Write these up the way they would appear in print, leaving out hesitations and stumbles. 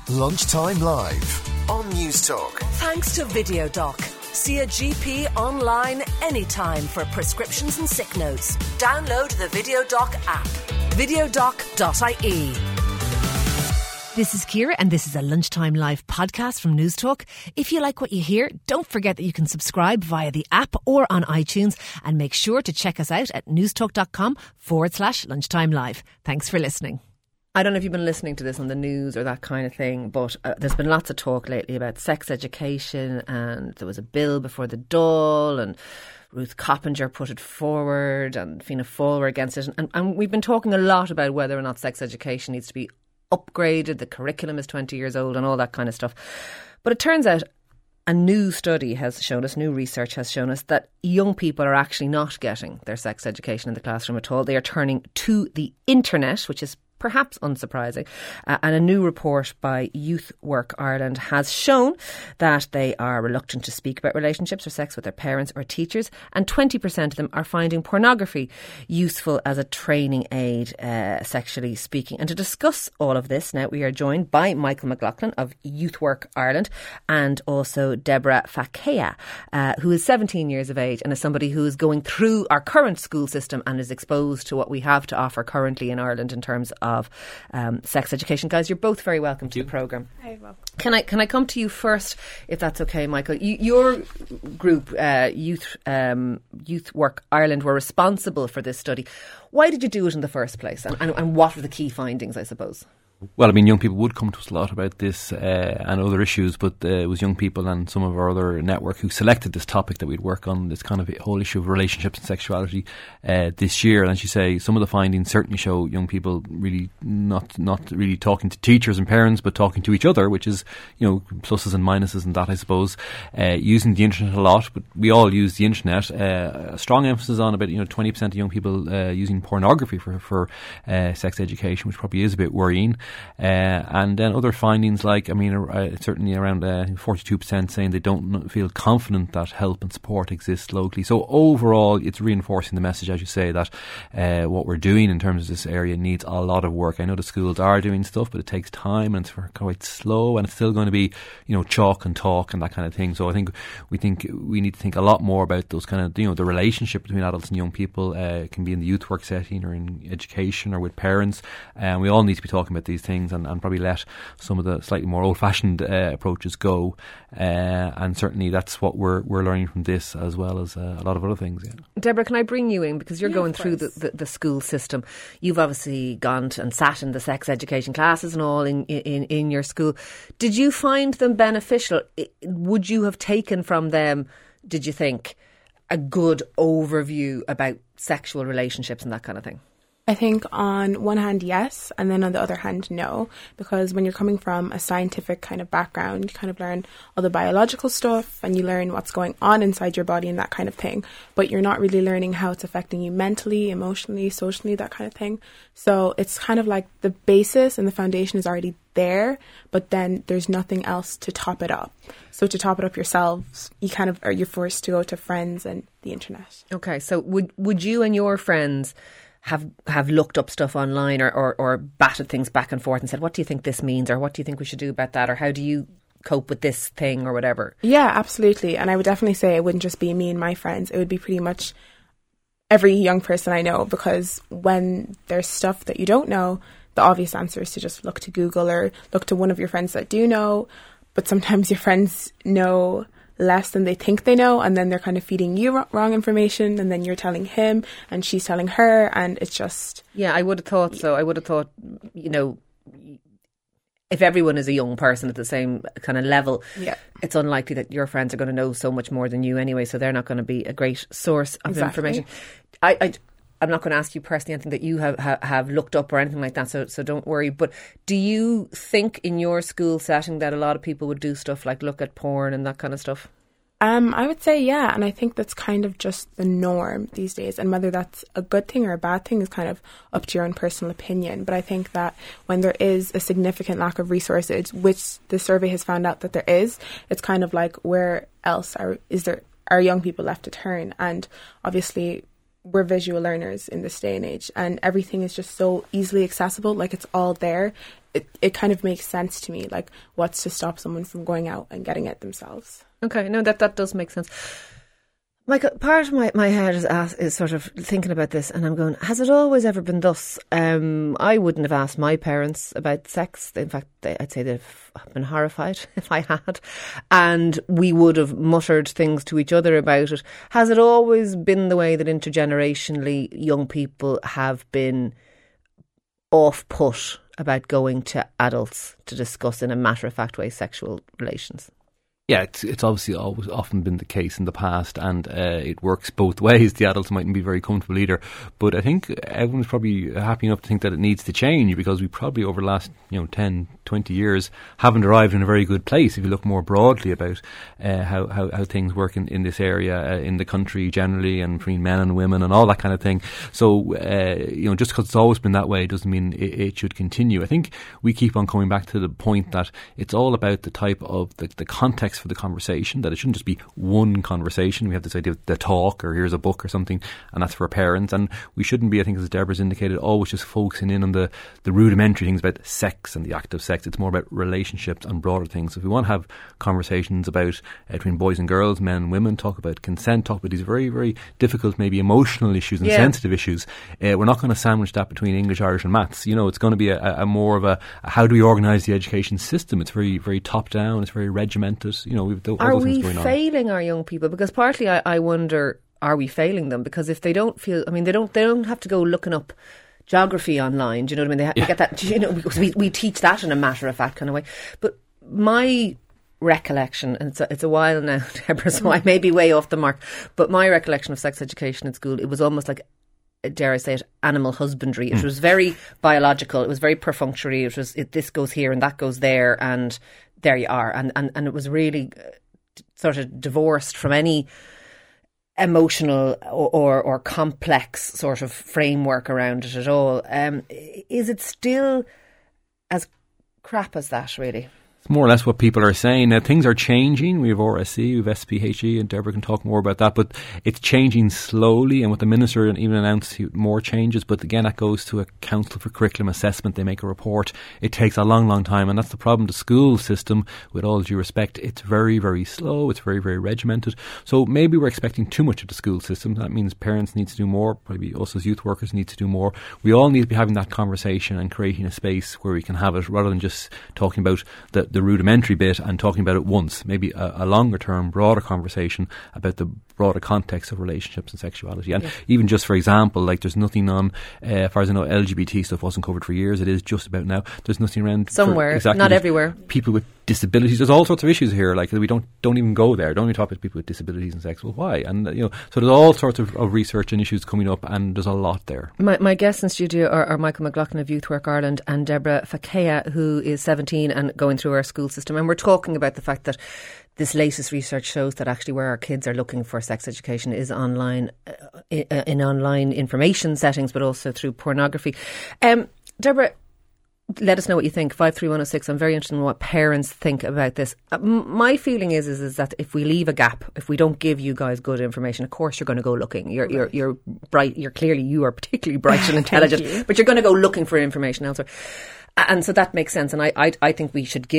Lunchtime Live on News Talk. Thanks to VideoDoc. See a GP online anytime for prescriptions and sick notes. Download the VideoDoc app. videodoc.ie. This is Ciara and this is a Lunchtime Live podcast from News Talk. If you like what you hear, don't forget that you can subscribe via the app or on iTunes, and make sure to check us out at newstalk.com/lunchtime live. Thanks for listening. I don't know if you've been listening to this on the news or that kind of thing, but there's been lots of talk lately about sex education, and there was a bill before the Dáil, and Ruth Coppinger put it forward and Fianna Fáil were against it. And we've been talking a lot about whether or not sex education needs to be upgraded, the curriculum is 20 years old and all that kind of stuff. But it turns out a new study has shown us, new research has shown us, that young people are actually not getting their sex education in the classroom at all. They are turning to the internet, which is perhaps unsurprising. And a new report by Youth Work Ireland has shown that they are reluctant to speak about relationships or sex with their parents or teachers, and 20% of them are finding pornography useful as a training aid, sexually speaking. And to discuss all of this, now we are joined by Michael McLaughlin of Youth Work Ireland, and also Deborah Fakea, who is 17 years of age and is somebody who is going through our current school system and is exposed to what we have to offer currently in Ireland in terms of sex education. Guys, you're both very welcome to the programme. Hi, welcome. Can I come to you first, if that's okay, Michael? Your group, Youth Work Ireland, were responsible for this study. Why did you do it in the first place, and what were the key findings, I suppose? Well, I mean, young people would come to us a lot about this and other issues, but it was young people and some of our other network who selected this topic that we'd work on, this kind of whole issue of relationships and sexuality this year. And as you say, some of the findings certainly show young people really not really talking to teachers and parents, but talking to each other, which is, you know, pluses and minuses and that, I suppose. Using the internet a lot, but we all use the internet. A strong emphasis on about 20% of young people using pornography for sex education, which probably is a bit worrying. And then other findings like, certainly around 42% saying they don't feel confident that help and support exists locally. So overall, it's reinforcing the message, as you say, that what we're doing in terms of this area needs a lot of work. I know the schools are doing stuff, but it takes time and it's quite slow, and it's still going to be, chalk and talk and that kind of thing. So I think we need to think a lot more about those kind of, the relationship between adults and young people. It can be in the youth work setting or in education or with parents. And we all need to be talking about these things and probably let some of the slightly more old-fashioned approaches go, and certainly that's what we're learning from this, as well as a lot of other things. Yeah. Deborah, can I bring you in, because you're going through the school system? You've obviously gone and sat in the sex education classes and all in your school. Did you find them beneficial? Would you have taken from them, did you think, a good overview about sexual relationships and that kind of thing? I think on one hand, yes, and then on the other hand, no, because when you're coming from a scientific kind of background, you kind of learn all the biological stuff and you learn what's going on inside your body and that kind of thing, but you're not really learning how it's affecting you mentally, emotionally, socially, that kind of thing. So it's kind of like the basis and the foundation is already there, but then there's nothing else to top it up. So to top it up yourselves, you're forced to go to friends and the internet. Okay, so would you and your friends have looked up stuff online or batted things back and forth and said, what do you think this means, or what do you think we should do about that, or how do you cope with this thing or whatever? Yeah, absolutely. And I would definitely say it wouldn't just be me and my friends. It would be pretty much every young person I know, because when there's stuff that you don't know, the obvious answer is to just look to Google or look to one of your friends that do know. But sometimes your friends know less than they think they know, and then they're kind of feeding you wrong information, and then you're telling him and she's telling her, and it's just... Yeah, I would have thought so. I would have thought, if everyone is a young person at the same kind of level, it's unlikely that your friends are going to know so much more than you anyway, so they're not going to be a great source of information. I'm not going to ask you personally anything that you have looked up or anything like that, so don't worry. But do you think in your school setting that a lot of people would do stuff like look at porn and that kind of stuff? I would say yeah, and I think that's kind of just the norm these days, and whether that's a good thing or a bad thing is kind of up to your own personal opinion. But I think that when there is a significant lack of resources, which the survey has found out that there is, it's kind of like, where else are young people left to turn? And obviously we're visual learners in this day and age, and everything is just so easily accessible. Like, it's all there. It kind of makes sense to me. Like, what's to stop someone from going out and getting it themselves? Okay, no, that does make sense. Michael, part of my head is sort of thinking about this, and I'm going, has it always ever been thus? I wouldn't have asked my parents about sex. In fact, I'd say they've been horrified if I had. And we would have muttered things to each other about it. Has it always been the way that intergenerationally young people have been off-put about going to adults to discuss in a matter-of-fact way sexual relations? Yeah, it's obviously always often been the case in the past, and it works both ways. The adults mightn't be very comfortable either, but I think everyone's probably happy enough to think that it needs to change, because we probably over the last 10, 20 years haven't arrived in a very good place. If you look more broadly about how things work in this area, in the country generally, and between men and women and all that kind of thing. So just because it's always been that way doesn't mean it should continue. I think we keep on coming back to the point that it's all about the type of the context for the conversation, that it shouldn't just be one conversation. We have this idea of the talk, or here's a book or something, and that's for parents, and we shouldn't be, I think as Deborah's indicated, always just focusing in on the rudimentary things about sex and the act of sex. It's more about relationships and broader things. So if we want to have conversations about between boys and girls, men and women, talk about consent, talk about these very, very difficult, maybe emotional issues and sensitive issues, we're not going to sandwich that between English, Irish and maths. It's going to be a more of a how do we organise the education system. It's very, very top down, it's very regimented. Are we failing our young people? Because partly I wonder, are we failing them? Because if they don't feel, they don't have to go looking up geography online. Do you know what I mean? They get that. Because we teach that in a matter of fact kind of way. But my recollection, and it's a while now, Deborah, so I may be way off the mark. But my recollection of sex education at school, it was almost like, dare I say it, animal husbandry. It was very biological. It was very perfunctory. It was this goes here and that goes there, and there you are. And it was really sort of divorced from any emotional or complex sort of framework around it at all. Is it still as crap as that, really? More or less what people are saying. Now, things are changing. We have RSC, we have SPHE, and Deborah can talk more about that, but it's changing slowly, and what the Minister even announced more changes, but again that goes to a Council for Curriculum Assessment. They make a report. It takes a long, long time, and that's the problem. The school system, with all due respect, it's very, very slow. It's very, very regimented. So maybe we're expecting too much of the school system. That means parents need to do more. Probably us as youth workers need to do more. We all need to be having that conversation and creating a space where we can have it, rather than just talking about the rudimentary bit and talking about it once. Maybe a longer term, broader conversation about the broader context of relationships and sexuality. And even just, for example, like there's nothing on, as far as I know, LGBT stuff wasn't covered for years. It is just about now. There's nothing around somewhere, not everywhere. People with disabilities. There's all sorts of issues here. Like we don't even go there. Don't even talk about people with disabilities and sex. Well, why? And so there's all sorts of research and issues coming up, and there's a lot there. My guests in studio are Michael McLaughlin of Youth Work Ireland and Deborah Fakea, who is 17 and going through our school system. And we're talking about the fact that this latest research shows that actually where our kids are looking for sex education is online, in online information settings, but also through pornography. Deborah, let us know what you think. 53106. I'm very interested in what parents think about this. My feeling is that if we leave a gap, if we don't give you guys good information, of course you're going to go looking. You're bright. You are particularly bright and intelligent, but you're going to go looking for information elsewhere. And so that makes sense. And I think we should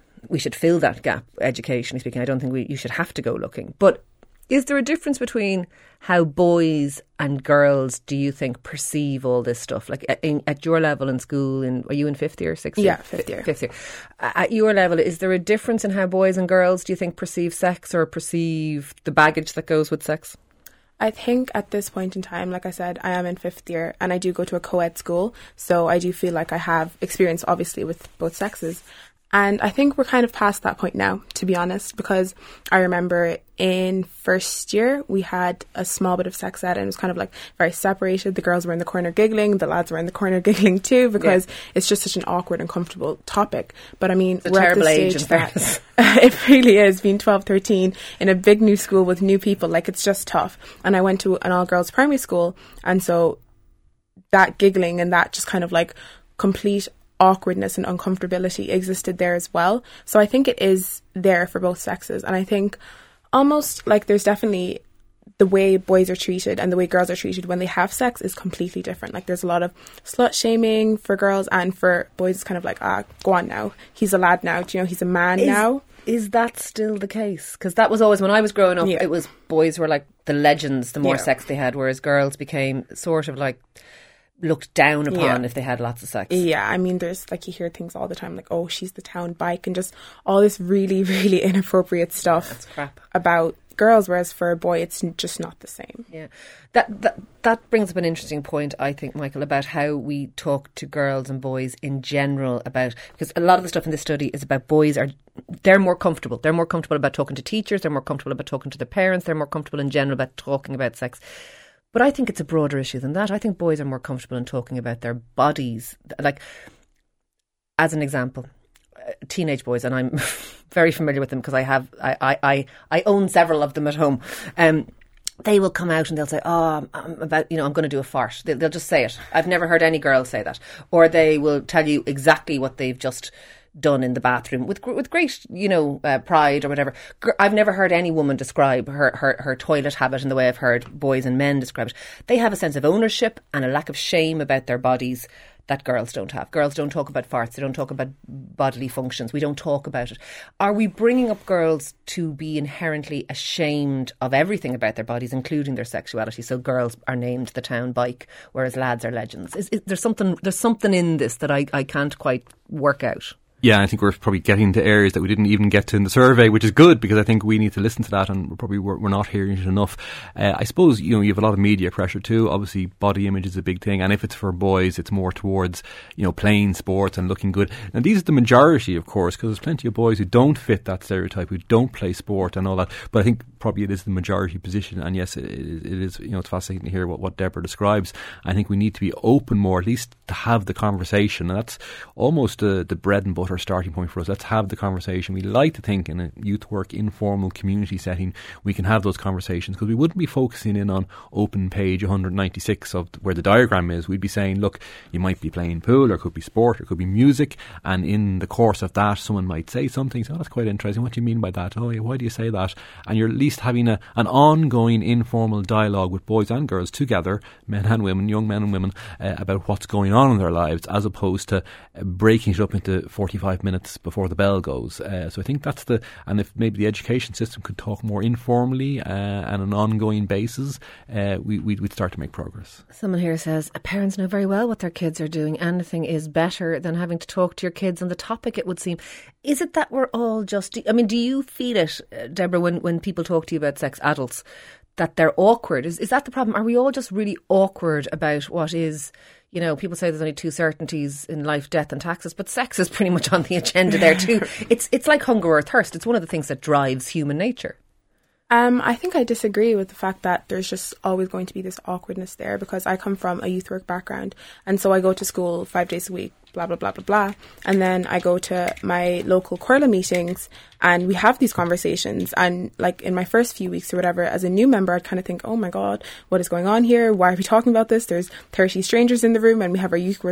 fill that gap, educationally speaking. I don't think you should have to go looking. But is there a difference between how boys and girls, do you think, perceive all this stuff? Like at your level in school, are you in 5th year, 6th year? Yeah, 5th year. 5th year. At your level, is there a difference in how boys and girls, do you think, perceive sex or perceive the baggage that goes with sex? I think at this point in time, like I said, I am in 5th year and I do go to a co-ed school. So I do feel like I have experience, obviously, with both sexes. And I think we're kind of past that point now, to be honest, because I remember in 1st year, we had a small bit of sex ed and it was kind of like very separated. The girls were in the corner giggling, the lads were in the corner giggling too, because it's just such an awkward and comfortable topic. But I mean, we're at the stage that it really is, being 12, 13 in a big new school with new people, like it's just tough. And I went to an all-girls primary school, and so that giggling and that just kind of like complete awkwardness and uncomfortability existed there as well. So I think it is there for both sexes, and I think almost like there's definitely the way boys are treated and the way girls are treated when they have sex is completely different. Like, there's a lot of slut shaming for girls, and for boys it's kind of like, go on now, he's a lad now, do you know, he's a man now. Is that still the case? Because that was always, when I was growing up, it was boys were like the legends, the more sex they had, whereas girls became sort of like looked down upon if they had lots of sex. Yeah, I mean, there's like, you hear things all the time like, oh, she's the town bike, and just all this really, really inappropriate stuff. That's crap. About girls, whereas for a boy it's just not the same. Yeah, that brings up an interesting point, I think, Michael, about how we talk to girls and boys in general about, because a lot of the stuff in this study is about boys they're more comfortable about talking to teachers, they're more comfortable about talking to their parents, they're more comfortable in general about talking about sex. But I think it's a broader issue than that. I think boys are more comfortable in talking about their bodies. Like, as an example, teenage boys, and I'm very familiar with them because I own several of them at home. They will come out and they'll say, I'm going to do a fart. They'll just say it. I've never heard any girl say that. Or they will tell you exactly what they've just done in the bathroom with great, pride or whatever. I've never heard any woman describe her toilet habit in the way I've heard boys and men describe it. They have a sense of ownership and a lack of shame about their bodies that girls don't have. Girls don't talk about farts. They don't talk about bodily functions. We don't talk about it. Are we bringing up girls to be inherently ashamed of everything about their bodies, including their sexuality? So girls are named the town bike, whereas lads are legends. There's something in this that I can't quite work out. Yeah, I think we're probably getting to areas that we didn't even get to in the survey, which is good, because I think we need to listen to that, and we're not hearing it enough. I suppose, you have a lot of media pressure too. Obviously, body image is a big thing, and if it's for boys, it's more towards, playing sports and looking good. And these are the majority, of course, because there's plenty of boys who don't fit that stereotype, who don't play sport and all that. But I think probably it is the majority position, and yes, it is. It's fascinating to hear what Deborah describes. I think we need to be open more, at least to have the conversation, and that's almost the bread and butter starting point for us. Let's have the conversation. We like to think in a youth work informal community setting we can have those conversations, because we wouldn't be focusing in on open page 196 of where the diagram is. We'd be saying, look, you might be playing pool, or it could be sport, or it could be music, and in the course of that someone might say something. So that's quite interesting. What do you mean by that? Oh, why do you say that? And you're at least having an ongoing informal dialogue with boys and girls together, men and women, young men and women, about what's going on in their lives, as opposed to breaking it up into 45 minutes before the bell goes. So I think and if maybe the education system could talk more informally and on an ongoing basis, we'd start to make progress. Someone here says, parents know very well what their kids are doing. Anything is better than having to talk to your kids on the topic, it would seem. Is it that we're all just... I mean, do you feel it, Deborah, when people talk to you about sex, adults, that they're awkward? Is that the problem? Are we all just really awkward about what is... people say there's only two certainties in life, death and taxes, but sex is pretty much on the agenda there too. It's like hunger or thirst. It's one of the things that drives human nature. I think I disagree with the fact that there's just always going to be this awkwardness there, because I come from a youth work background, and so I go to school 5 days a week, blah, blah, blah, blah, blah. And then I go to my local Corla meetings and we have these conversations. And like in my first few weeks or whatever, as a new member, I'd kind of think, oh my God, what is going on here? Why are we talking about this? There's 30 strangers in the room and we have our youth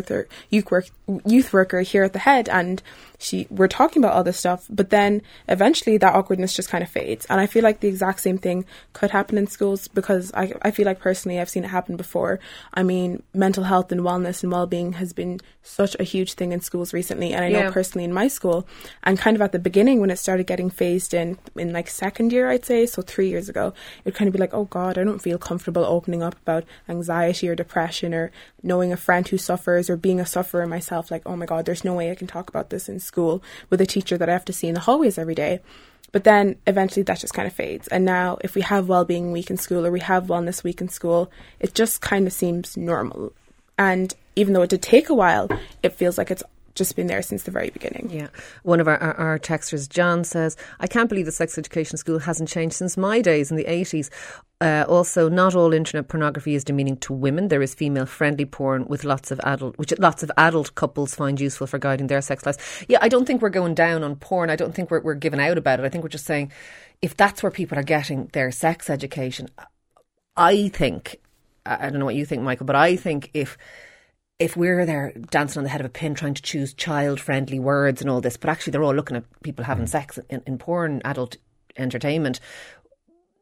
worker here at the head, and we're talking about all this stuff. But then eventually that awkwardness just kind of fades. And I feel like the exact same thing could happen in schools, because I feel like personally I've seen it happen before. I mean, mental health and wellness and well-being has been such a huge thing in schools recently, and I know personally in my school, and kind of at the beginning when it started getting phased in like second year, I'd say, so 3 years ago, it would kind of be like, oh God, I don't feel comfortable opening up about anxiety or depression or knowing a friend who suffers or being a sufferer myself. Like, oh my God, there's no way I can talk about this in school with a teacher that I have to see in the hallways every day. But then eventually that just kind of fades. And now if we have Wellbeing Week in school or we have Wellness Week in school, it just kind of seems normal. And even though it did take a while, it feels like it's just been there since the very beginning. Yeah. One of our texters, John, says, I can't believe the sex education school hasn't changed since my days in the 80s. Also, not all internet pornography is demeaning to women. There is female-friendly porn which lots of adult couples find useful for guiding their sex lives. Yeah, I don't think we're going down on porn. I don't think we're giving out about it. I think we're just saying, if that's where people are getting their sex education, I think, I don't know what you think, Michael, but I think if we're there dancing on the head of a pin trying to choose child-friendly words and all this, but actually they're all looking at people having sex in porn, adult entertainment,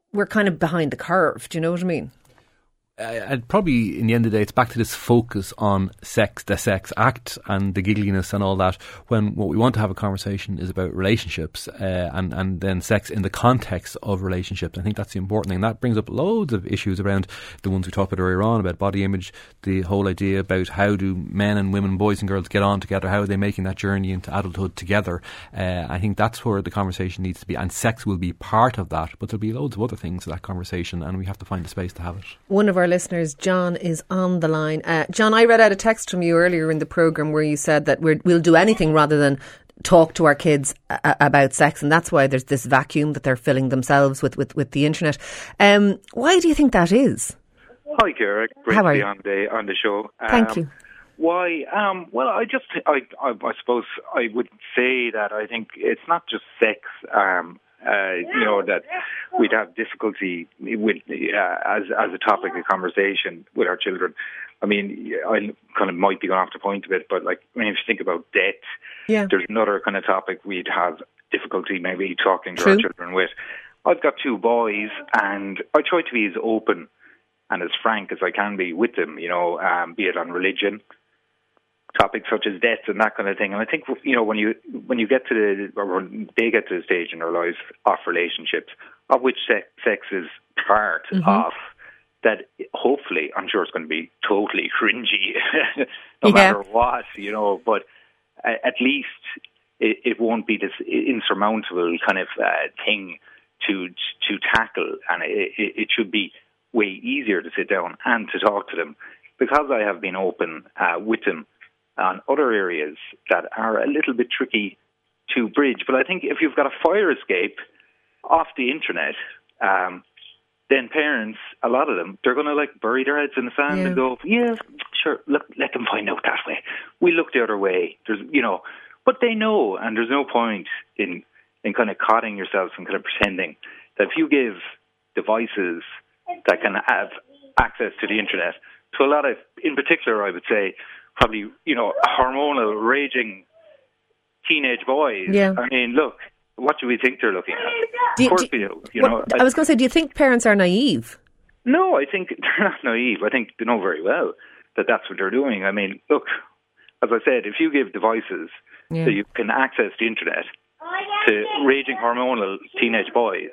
we're kind of behind the curve. Do you know what I mean? I'd probably, in the end of the day, it's back to this focus on sex, the sex act and the giggliness and all that, when what we want to have a conversation is about relationships and then sex in the context of relationships. I think that's the important thing. That brings up loads of issues around the ones we talked about earlier on, about body image, the whole idea about how do men and women, boys and girls get on together, how are they making that journey into adulthood together. I think that's where the conversation needs to be, and sex will be part of that, but there'll be loads of other things to that conversation, and we have to find the space to have it. One of our listeners, John, is on the line. John, I read out a text from you earlier in the programme where you said that we'll do anything rather than talk to our kids about sex, and that's why there's this vacuum that they're filling themselves with the internet. Why do you think that is? Hi, Ciara. Great to be on the show. Thank you. Why? Well, I suppose I would say that I think it's not just sex. That we'd have difficulty with as a topic of conversation with our children. I mean, I kind of might be going off the point a bit, but if you think about death, there's another kind of topic we'd have difficulty maybe talking to our children with. I've got 2 boys, and I try to be as open and as frank as I can be with them, be it on religion, topics such as death and that kind of thing. And I think, when you get to when they get to the stage in their lives of relationships, of which sex is part of, that hopefully, I'm sure it's going to be totally cringy, no matter what, but at least it won't be this insurmountable kind of thing to tackle, and it should be way easier to sit down and to talk to them, because I have been open with them on other areas that are a little bit tricky to bridge. But I think if you've got a fire escape off the internet, then parents, a lot of them, they're going to bury their heads in the sand and go, yeah, sure, look, let them find out that way. We look the other way. There's, but they know, and there's no point in kind of codding yourself and kind of pretending that if you give devices that can have access to the internet to a lot of, in particular, I would say, probably, hormonal, raging teenage boys. Yeah. I mean, look, what do we think they're looking at? Of course we do. I was going to say, do you think parents are naive? No, I think they're not naive. I think they know very well that that's what they're doing. I mean, look, as I said, if you give devices so you can access the internet to raging hormonal teenage boys,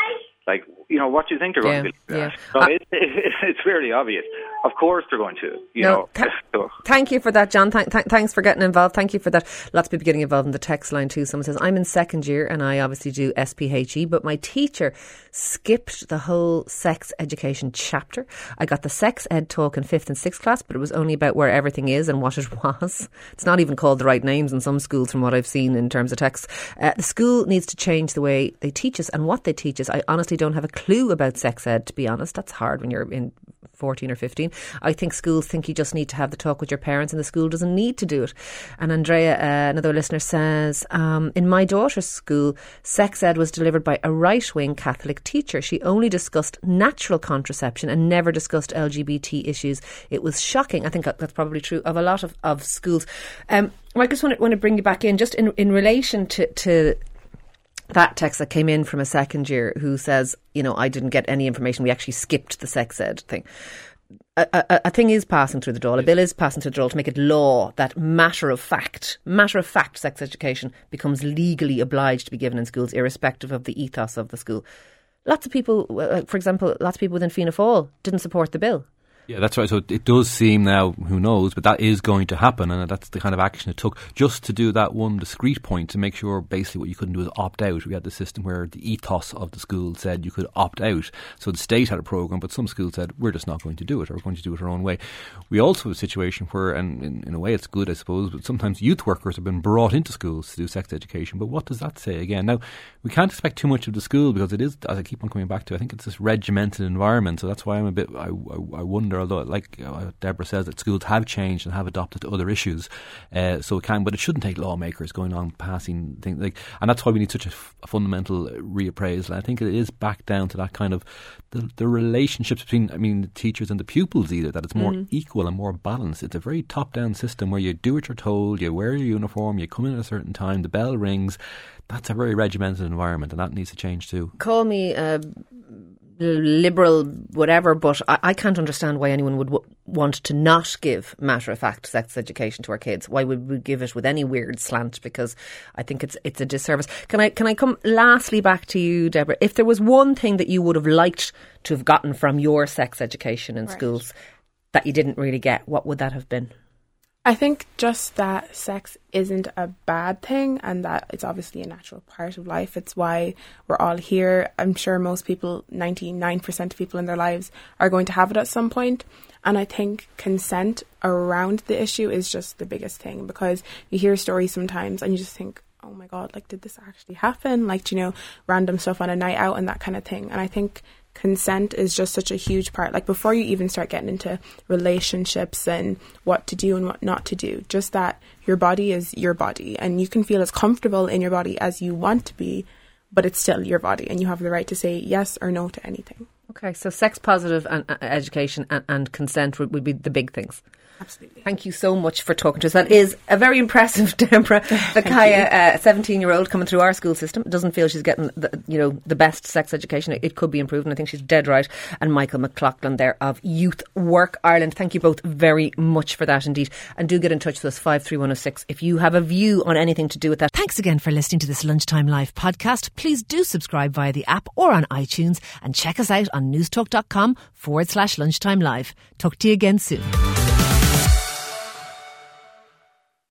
what do you think they're going to do? Yeah. So it's fairly obvious. Of course they're going to, Thank you for that, John. Thanks for getting involved. Thank you for that. Lots of people getting involved in the text line too. Someone says, I'm in second year and I obviously do SPHE, but my teacher skipped the whole sex education chapter. I got the sex ed talk in 5th and 6th class, but it was only about where everything is and what it was. It's not even called the right names in some schools from what I've seen in terms of texts. The school needs to change the way they teach us and what they teach us. I honestly don't have a clue about sex ed, to be honest. That's hard when you're in 14 or 15. I think schools think you just need to have the talk with your parents, and the school doesn't need to do it. And Andrea, another listener, says, in my daughter's school, sex ed was delivered by a right-wing Catholic teacher. She only discussed natural contraception and never discussed LGBT issues. It was shocking. I think that's probably true of a lot of schools. I just want to bring you back in, just in relation to that text that came in from a second year who says, I didn't get any information. We actually skipped the sex ed thing. A thing is passing through the Dáil. A bill is passing through the Dáil to make it law that matter of fact sex education becomes legally obliged to be given in schools, irrespective of the ethos of the school. Lots of people, for example, within Fianna Fáil didn't support the bill. Yeah, that's right. So it does seem now, who knows, but that is going to happen, and that's the kind of action it took just to do that one discrete point to make sure basically what you couldn't do is opt out. We had the system where the ethos of the school said you could opt out. So the state had a programme, but some schools said, we're just not going to do it, or we're going to do it our own way. We also have a situation where, and in a way it's good, I suppose, but sometimes youth workers have been brought into schools to do sex education. But what does that say again? Now, we can't expect too much of the school because it is, as I keep on coming back to, I think it's this regimented environment. So that's why I'm a bit, I wonder, although like Deborah says, that schools have changed and have adopted other issues, so it can, but it shouldn't take lawmakers going on passing things and that's why we need such a fundamental reappraisal. I think it is back down to that kind of the relationships between, the teachers and the pupils, either that it's more equal and more balanced. It's a very top-down system where you do what you're told, you wear your uniform, you come in at a certain time, the bell rings. That's a very regimented environment, and that needs to change too. Call me liberal, whatever, but I can't understand why anyone would want to not give matter-of-fact sex education to our kids. Why would we give it with any weird slant? Because I think it's a disservice. Can I come lastly back to you, Deborah? If there was one thing that you would have liked to have gotten from your sex education in schools that you didn't really get, what would that have been? I think just that sex isn't a bad thing and that it's obviously a natural part of life. It's why we're all here. I'm sure most people, 99% of people in their lives are going to have it at some point. And I think consent around the issue is just the biggest thing, because you hear stories sometimes and you just think, oh my God, like, did this actually happen? Like, you know, random stuff on a night out and that kind of thing. And I think consent is just such a huge part. Like, before you even start getting into relationships and what to do and what not to do, just that your body is your body and you can feel as comfortable in your body as you want to be, but it's still your body and you have the right to say yes or no to anything. Okay, so sex positive and education and consent would be the big things. Absolutely. Thank you so much for talking to us. That is a very impressive Deborah Vakaya, 17-year-old coming through our school system. Doesn't feel she's getting the best sex education. It could be improved, and I think she's dead right. And Michael McLaughlin there of Youth Work Ireland. Thank you both very much for that indeed. And do get in touch with us, 53106, if you have a view on anything to do with that. Thanks again for listening to this Lunchtime Live podcast. Please do subscribe via the app or on iTunes and check us out on newstalk.com/lunchtime live. Talk to you again soon.